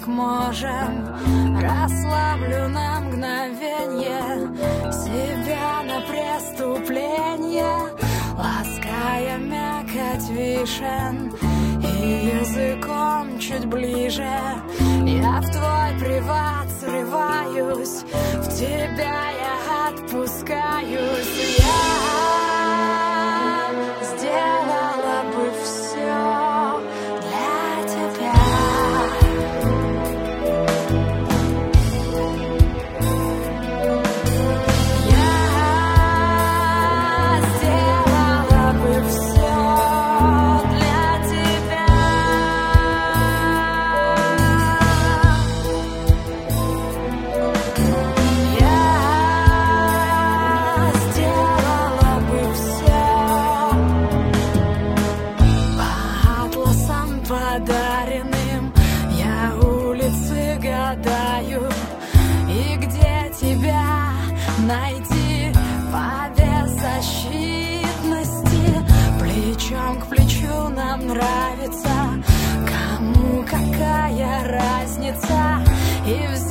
как можем. Расслаблю на мгновенье себя на преступление, лаская мякоть вишен и языком чуть ближе. Я в твой приват срываюсь, в тебя я отпускаюсь. Я сделала бы все для тебя. Подаренным я улицы гадаю, и где тебя найти по беззащитности? Плечом к плечу нам нравится, кому какая разница? И